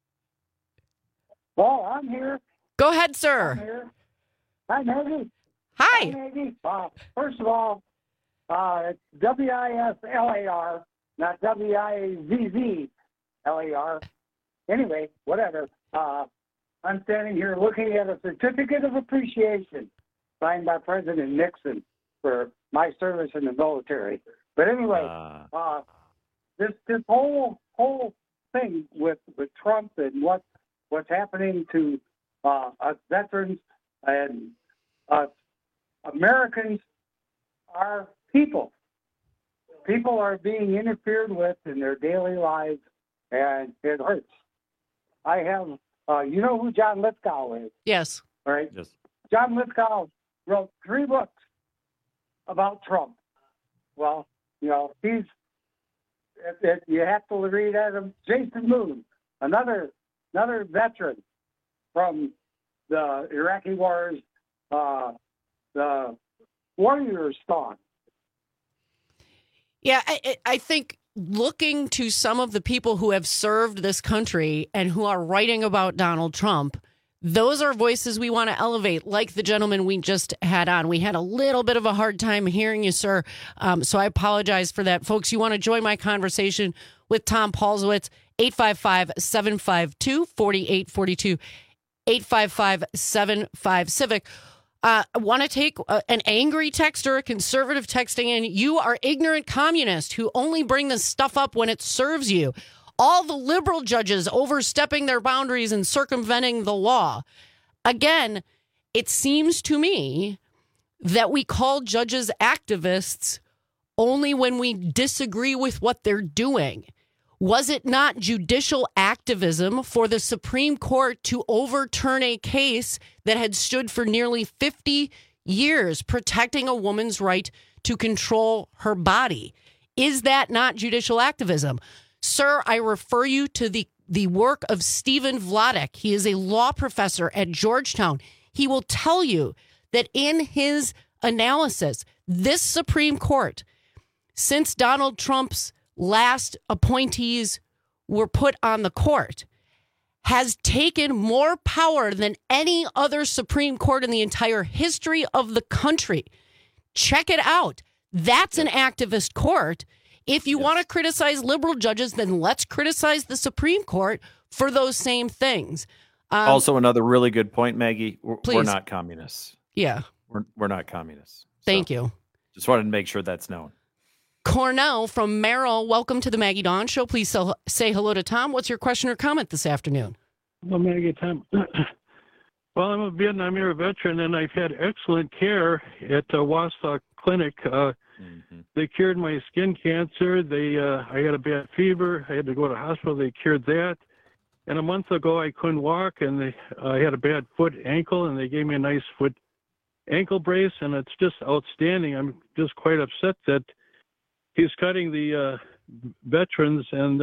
Oh, I'm here. Go ahead, sir. I'm here. Hi, Maggie. Hi. Maggie. First of all, it's WISLAR, not WIZZLAR. Anyway, whatever. I'm standing here looking at a certificate of appreciation signed by President Nixon for my service in the military. But anyway, this whole thing with Trump and what's happening to us veterans and us Americans are people. People are being interfered with in their daily lives, and it hurts. I have, you know who John Lithgow is? Yes. Right? Yes. John Lithgow wrote 3 books about Trump. Well, you know, you have to read Adam. Jason Moon, another veteran from the Iraqi wars, the Warriors Song. Yeah, I think looking to some of the people who have served this country and who are writing about Donald Trump, those are voices we want to elevate, like the gentleman we just had on. We had a little bit of a hard time hearing you, sir, so I apologize for that. Folks, you want to join my conversation with Tom Paulsowitz, 855-752-4842, 855-75-CIVIC. I want to take an angry texter, a conservative texting in. You are ignorant communist who only bring this stuff up when it serves you. All the liberal judges overstepping their boundaries and circumventing the law. Again, it seems to me that we call judges activists only when we disagree with what they're doing. Was it not judicial activism for the Supreme Court to overturn a case that had stood for nearly 50 years, protecting a woman's right to control her body? Is that not judicial activism? Sir, I refer you to the work of Stephen Vladeck. He is a law professor at Georgetown. He will tell you that in his analysis, this Supreme Court, since Donald Trump's last appointees were put on the court, has taken more power than any other Supreme Court in the entire history of the country. Check it out. That's an activist court. If you want to criticize liberal judges, then let's criticize the Supreme Court for those same things. Also, another really good point, Maggie. We're not communists. Yeah. We're not communists. Thank you. Just wanted to make sure that's known. Cornell from Merrill, welcome to the Maggie Dawn Show. Please say hello to Tom. What's your question or comment this afternoon? Well, Maggie, Tom. Well, I'm a Vietnam era veteran, and I've had excellent care at the Wausau Clinic. They cured my skin cancer. I had a bad fever. I had to go to the hospital. They cured that. And a month ago, I couldn't walk, and I had a bad ankle, and they gave me a nice foot ankle brace, and it's just outstanding. I'm just quite upset that he's cutting the veterans, and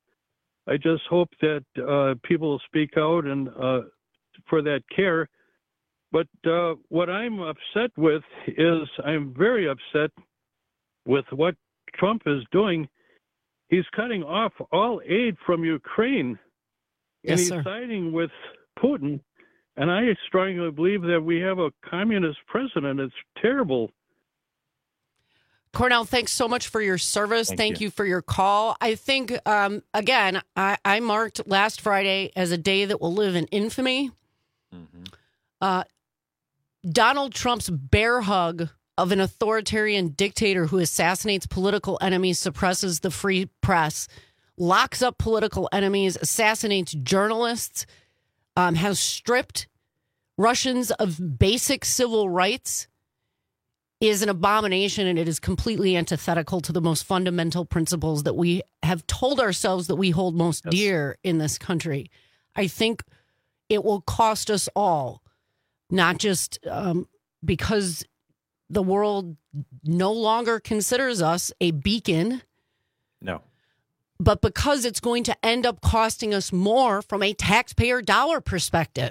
I just hope that people will speak out and for that care. But what I'm upset with is I'm very upset with what Trump is doing. He's cutting off all aid from Ukraine, and he's siding with Putin. And I strongly believe that we have a communist president. It's terrible. Cornell, thanks so much for your service. Thank you for your call. I think, again, I marked last Friday as a day that will live in infamy. Donald Trump's bear hug of an authoritarian dictator who assassinates political enemies, suppresses the free press, locks up political enemies, assassinates journalists, has stripped Russians of basic civil rights, is an abomination, and it is completely antithetical to the most fundamental principles that we have told ourselves that we hold most dear in this country. I think it will cost us all, not just because the world no longer considers us a beacon. No. But because it's going to end up costing us more from a taxpayer dollar perspective.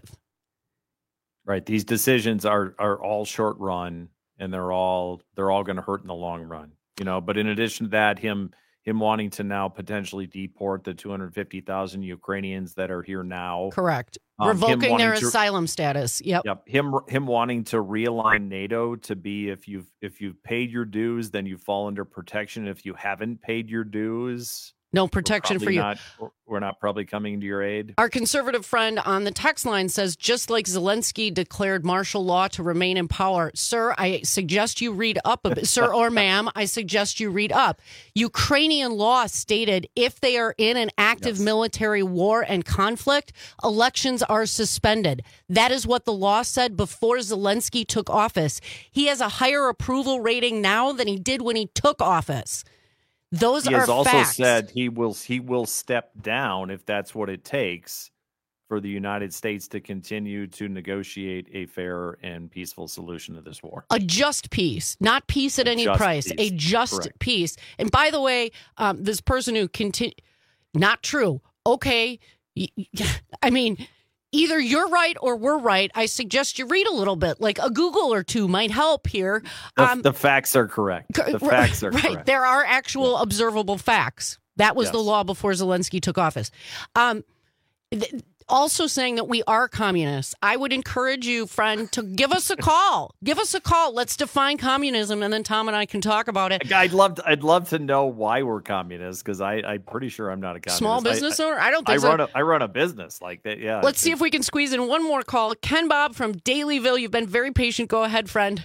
Right. These decisions are all short run, and they're all going to hurt in the long run. But in addition to that, him wanting to now potentially deport the 250,000 Ukrainians that are here now. Correct. Revoking their asylum status. Yep. Him wanting to realign NATO to be if you've paid your dues, then you fall under protection. If you haven't paid your dues, no protection for you. We're not probably coming to your aid. Our conservative friend on the text line says, just like Zelensky declared martial law to remain in power. Sir, I suggest you read up a bit. Sir or ma'am, I suggest you read up. Ukrainian law stated if they are in an active military war and conflict, elections are suspended. That is what the law said before Zelensky took office. He has a higher approval rating now than he did when he took office. Those are facts. He has also said he will step down if that's what it takes for the United States to continue to negotiate a fair and peaceful solution to this war. A just peace, not peace at any price. A just peace. And by the way, this person who not true. Okay, I mean, either you're right or we're right. I suggest you read a little bit, like a Google or two might help here. The facts are correct. The facts are correct. There are actual observable facts. That was the law before Zelensky took office. Also saying that we are communists. I would encourage you, friend, to give us a call. Give us a call. Let's define communism, and then Tom and I can talk about it. I'd love to know why we're communists, because I'm pretty sure I'm not a communist. Small business owner? I don't think so. I run a business like that. Yeah. Let's see if we can squeeze in one more call. Ken Bob from Dalyville. You've been very patient. Go ahead, friend.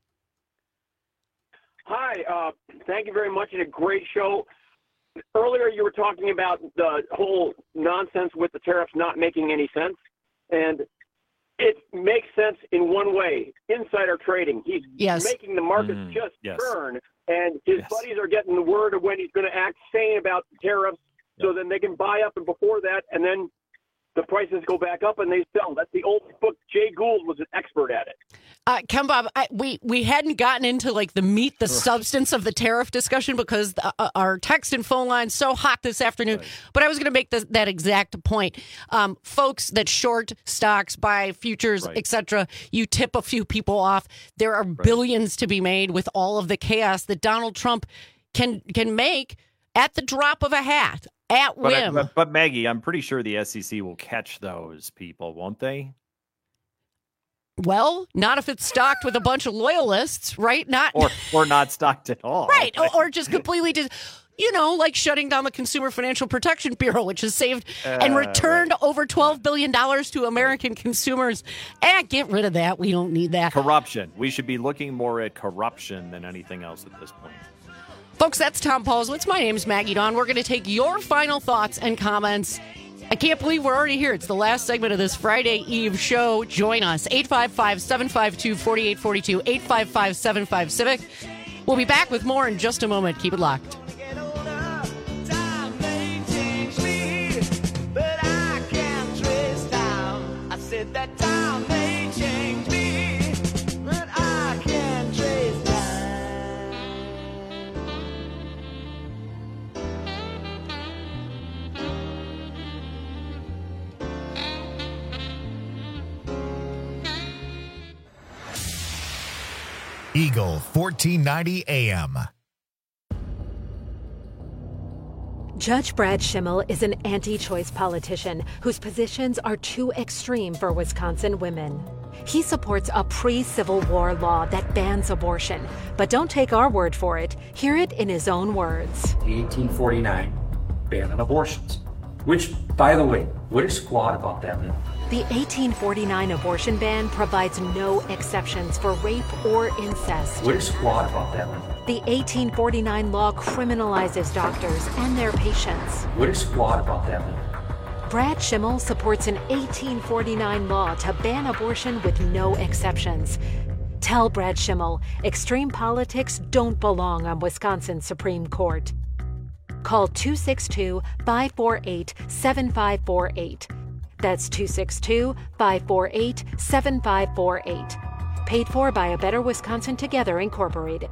Hi. Thank you very much. It's a great show. Earlier, you were talking about the whole nonsense with the tariffs not making any sense, and it makes sense in one way. Insider trading. He's making the markets turn, and his buddies are getting the word of when he's going to act sane about tariffs, so then they can buy up and before that, and then the prices go back up and they sell. That's the old book. Jay Gould was an expert at it. Ken Bob, we hadn't gotten into like the substance of the tariff discussion because our text and phone line's so hot this afternoon. Right. But I was going to make that exact point. Folks that short stocks, buy futures, etc., you tip a few people off. There are billions to be made with all of the chaos that Donald Trump can make at the drop of a hat. At whim. But Maggie, I'm pretty sure the SEC will catch those people, won't they? Well, not if it's stocked with a bunch of loyalists, right? Not or not stocked at all. Right. Or just completely like shutting down the Consumer Financial Protection Bureau, which has saved and returned over $12 billion to American consumers. Get rid of that. We don't need that. Corruption. We should be looking more at corruption than anything else at this point. Folks, that's Tom Paulswitz. My name's Maggie Dawn. We're going to take your final thoughts and comments. I can't believe we're already here. It's the last segment of this Friday Eve show. Join us. 855-752-4842, 855-75-CIVIC. We'll be back with more in just a moment. Keep it locked. Eagle 1490 AM. Judge Brad Schimmel is an anti-choice politician whose positions are too extreme for Wisconsin women. He supports a pre-Civil War law that bans abortion. But don't take our word for it. Hear it in his own words. The 1849 ban on abortions, which, by the way, what is flawed about that law? The 1849 abortion ban provides no exceptions for rape or incest. What is flawed about that law? The 1849 law criminalizes doctors and their patients. What is flawed about that law? Brad Schimmel supports an 1849 law to ban abortion with no exceptions. Tell Brad Schimmel extreme politics don't belong on Wisconsin's Supreme Court. Call 262-548-7548. That's 262-548-7548. Paid for by A Better Wisconsin Together, Incorporated.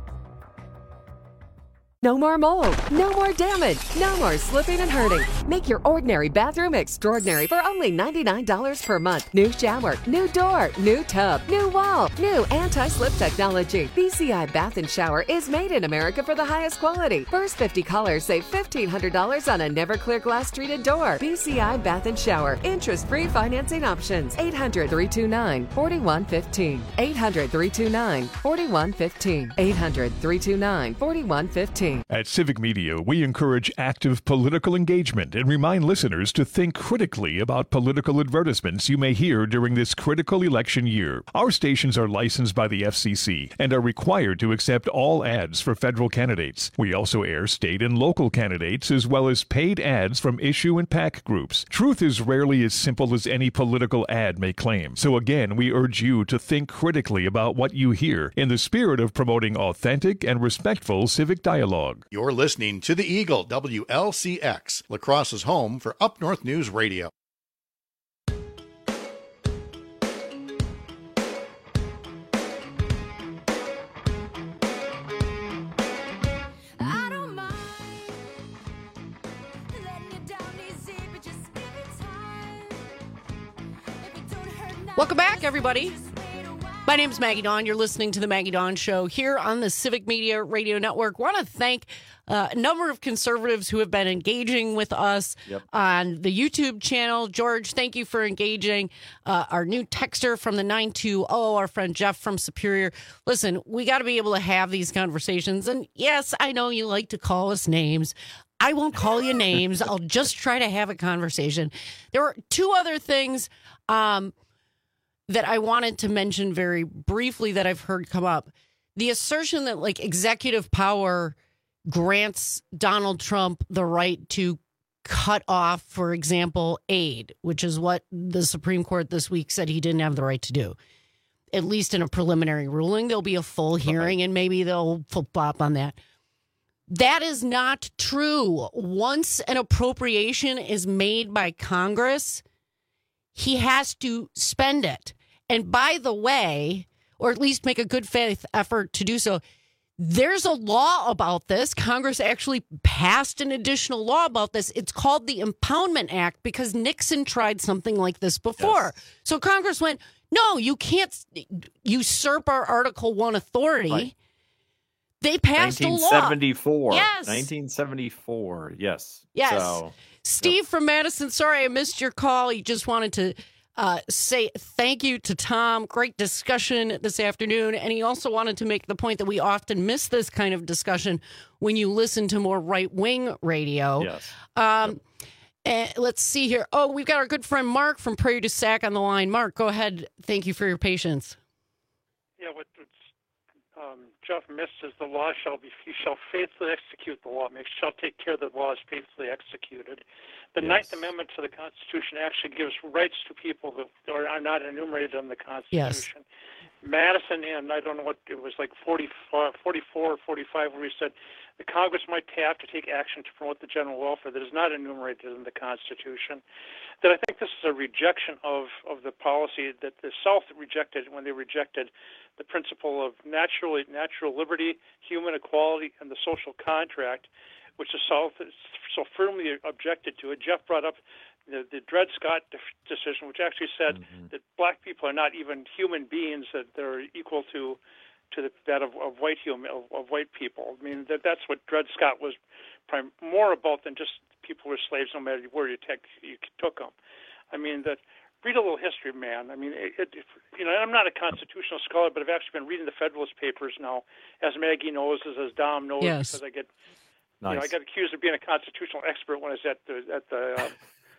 No more mold, no more damage, no more slipping and hurting. Make your ordinary bathroom extraordinary for only $99 per month. New shower, new door, new tub, new wall, new anti-slip technology. BCI Bath and Shower is made in America for the highest quality. First 50 callers save $1,500 on a never clear glass treated door. BCI Bath and Shower. Interest-free financing options. 800-329-4115. 800-329-4115. 800-329-4115. At Civic Media, we encourage active political engagement and remind listeners to think critically about political advertisements you may hear during this critical election year. Our stations are licensed by the FCC and are required to accept all ads for federal candidates. We also air state and local candidates as well as paid ads from issue and PAC groups. Truth is rarely as simple as any political ad may claim. So again, we urge you to think critically about what you hear in the spirit of promoting authentic and respectful civic dialogue. You're listening to the Eagle, WLCX, La Crosse's home for Up North News Radio. Welcome back, everybody. My name's Maggie Dawn. You're listening to the Maggie Dawn Show here on the Civic Media Radio Network. Want to thank a number of conservatives who have been engaging with us on the YouTube channel. George, thank you for engaging. Our new texter from the 920, our friend Jeff from Superior. Listen, we got to be able to have these conversations. And yes, I know you like to call us names. I won't call you names. I'll just try to have a conversation. There were two other things that I wanted to mention very briefly that I've heard come up. The assertion that like executive power grants Donald Trump the right to cut off, for example, aid, which is what the Supreme Court this week said he didn't have the right to do. At least in a preliminary ruling, there'll be a full hearing and maybe they'll flip-flop on that. That is not true. Once an appropriation is made by Congress, he has to spend it. And by the way, or at least make a good faith effort to do so, there's a law about this. Congress actually passed an additional law about this. It's called the Impoundment Act because Nixon tried something like this before. Yes. So Congress went, no, you can't usurp our Article 1 authority. Right. They passed a law. 1974. Yes. 1974. Yes. Yes. So, Steve from Madison, sorry I missed your call. He just wanted to say thank you to Tom. Great discussion this afternoon. And he also wanted to make the point that we often miss this kind of discussion when you listen to more right-wing radio. Yes. And let's see here. Oh, we've got our good friend Mark from Prairie du Sac on the line. Mark, go ahead. Thank you for your patience. Yeah, what Jeff missed is the law he shall faithfully execute the law. Shall take care that the law is faithfully executed. The Ninth Amendment to the Constitution actually gives rights to people that are not enumerated in the Constitution. Yes. Madison, and I don't know what it was, like 44 or 45, where he said the Congress might have to take action to promote the general welfare that is not enumerated in the Constitution. That I think this is a rejection of the policy that the South rejected when they rejected the principle of natural liberty, human equality, and the social contract, which the South so firmly objected to. Jeff brought up the Dred Scott decision, which actually said that black people are not even human beings, that they're equal to that of white people. I mean, that's what Dred Scott was more about than just people were slaves no matter where you took them. I mean, that read a little history, man. I mean, I'm not a constitutional scholar, but I've actually been reading the Federalist Papers now, as Maggie knows, as Dom knows, because I get, I got accused of being a constitutional expert when I was at the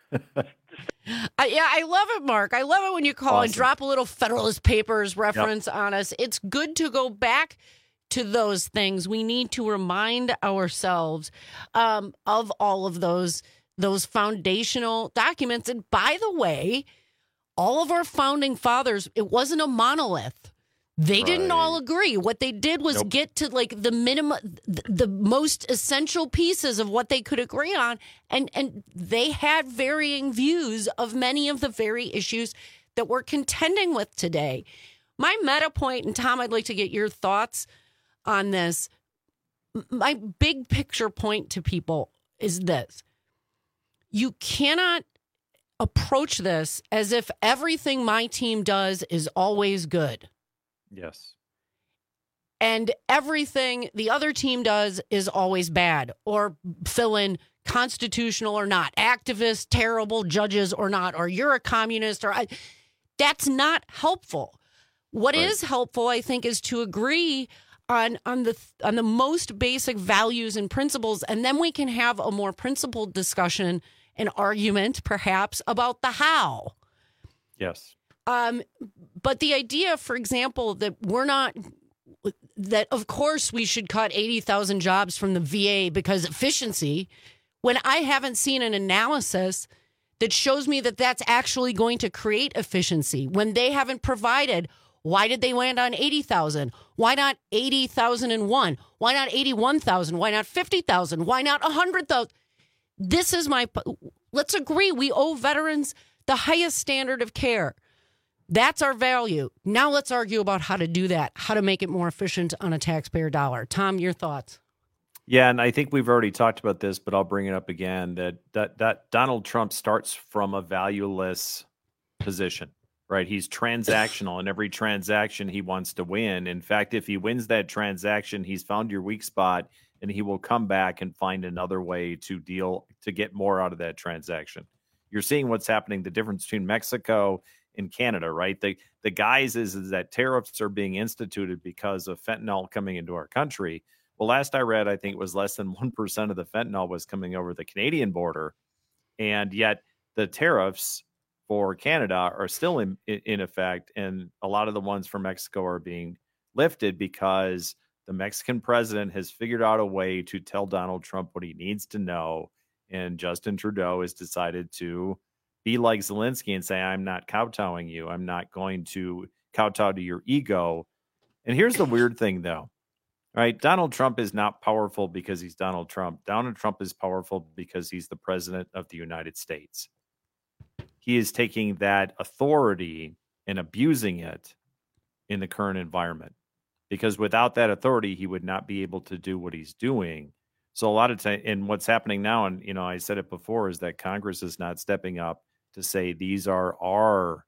I love it, Mark. I love it when you call and drop a little Federalist Papers reference on us. It's good to go back to those things. We need to remind ourselves of all of those foundational documents. And by the way, all of our founding fathers, it wasn't a monolith. They didn't all agree. What they did was get to like the minimum, the most essential pieces of what they could agree on. And they had varying views of many of the very issues that we're contending with today. My meta point, and Tom, I'd like to get your thoughts on this. My big picture point to people is this. You cannot approach this as if everything my team does is always good. Yes. And everything the other team does is always bad, or fill in constitutional or not, activist, terrible, judges or not, or you're a communist, or that's not helpful. What is helpful, I think, is to agree on the most basic values and principles, and then we can have a more principled discussion, an argument, perhaps, about the how. Yes. But the idea, for example, that of course we should cut 80,000 jobs from the VA because efficiency, when I haven't seen an analysis that shows me that that's actually going to create efficiency, when they haven't provided, why did they land on 80,000? Why not 80,001? Why not 81,000? Why not 50,000? Why not 100,000? This is let's agree, we owe veterans the highest standard of care. That's our value. Now let's argue about how to do that, how to make it more efficient on a taxpayer dollar. Tom, your thoughts? Yeah, and I think we've already talked about this, but I'll bring it up again, that Donald Trump starts from a valueless position, right? He's transactional, and every transaction he wants to win. In fact, if he wins that transaction, he's found your weak spot, and he will come back and find another way to get more out of that transaction. You're seeing what's happening, the difference between Mexico and Canada, right? The guise is that tariffs are being instituted because of fentanyl coming into our country. Well, last I read, I think it was less than 1% of the fentanyl was coming over the Canadian border. And yet the tariffs for Canada are still in effect. And a lot of the ones for Mexico are being lifted because the Mexican president has figured out a way to tell Donald Trump what he needs to know. And Justin Trudeau has decided to be like Zelensky and say, I'm not kowtowing you. I'm not going to kowtow to your ego. And here's the weird thing, though, right? Donald Trump is not powerful because he's Donald Trump. Donald Trump is powerful because he's the president of the United States. He is taking that authority and abusing it in the current environment, because without that authority, he would not be able to do what he's doing. So a lot of time, and what's happening now, and I said it before, is that Congress is not stepping up to say these are our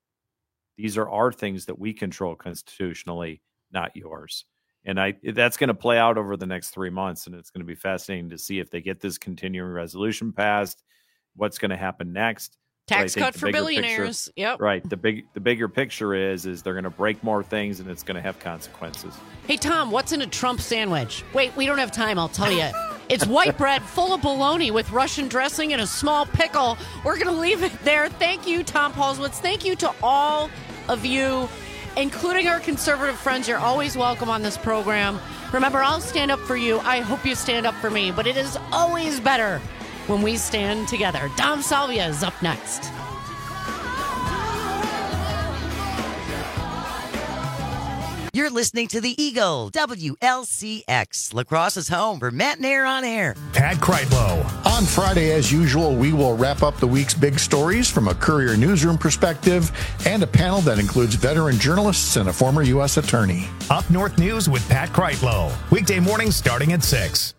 things that we control constitutionally, not yours. And that's going to play out over the next 3 months, and it's going to be fascinating to see if they get this continuing resolution passed, what's going to happen next. Tax cut for billionaires. Yep. Right. The bigger picture is they're going to break more things, and it's going to have consequences. Hey, Tom, what's in a Trump sandwich? Wait, we don't have time. I'll tell you. It's white bread full of bologna with Russian dressing and a small pickle. We're going to leave it there. Thank you, Tom Paulswitz. Thank you to all of you, including our conservative friends. You're always welcome on this program. Remember, I'll stand up for you. I hope you stand up for me. But it is always better when we stand together. Dom Salvia is up next. You're listening to The Eagle, WLCX, La Crosse's home for Matt and Air on Air. Pat Kreitlow. On Friday, as usual, we will wrap up the week's big stories from a Courier newsroom perspective and a panel that includes veteran journalists and a former U.S. attorney. Up North News with Pat Kreitlow. Weekday mornings starting at 6.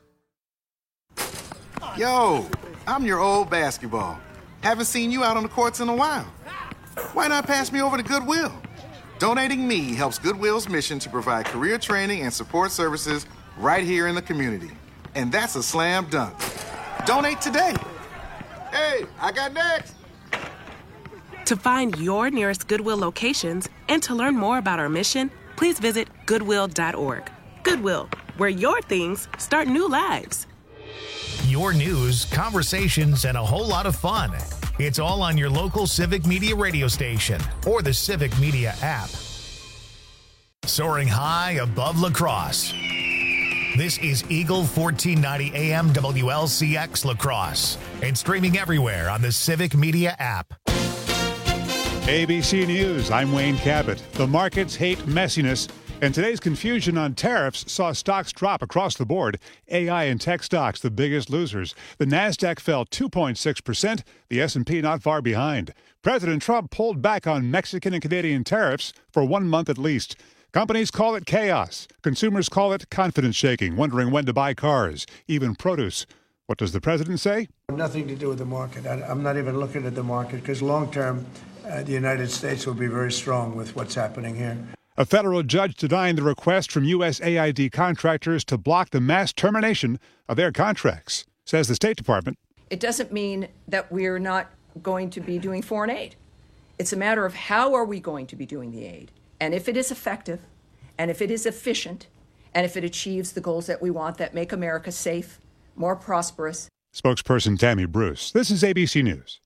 Yo, I'm your old basketball. Haven't seen you out on the courts in a while. Why not pass me over to Goodwill? Donating me helps Goodwill's mission to provide career training and support services right here in the community. And that's a slam dunk. Donate today. Hey, I got next. To find your nearest Goodwill locations and to learn more about our mission, please visit Goodwill.org. Goodwill, where your things start new lives. Your news, conversations, and a whole lot of fun. It's all on your local Civic Media radio station or the Civic Media app. Soaring high above La Crosse. This is Eagle 1490 AM WLCX La Crosse and streaming everywhere on the Civic Media app. ABC News, I'm Wayne Cabot. The markets hate messiness, and today's confusion on tariffs saw stocks drop across the board. AI and tech stocks, the biggest losers. The Nasdaq fell 2.6%, the S&P not far behind. President Trump pulled back on Mexican and Canadian tariffs for 1 month at least. Companies call it chaos. Consumers call it confidence shaking, wondering when to buy cars, even produce. What does the president say? Nothing to do with the market. I'm not even looking at the market because long term, the United States will be very strong with what's happening here. A federal judge denying the request from USAID contractors to block the mass termination of their contracts, says the State Department. It doesn't mean that we're not going to be doing foreign aid. It's a matter of how are we going to be doing the aid, and if it is effective, and if it is efficient, and if it achieves the goals that we want that make America safe, more prosperous. Spokesperson Tammy Bruce. This is ABC News.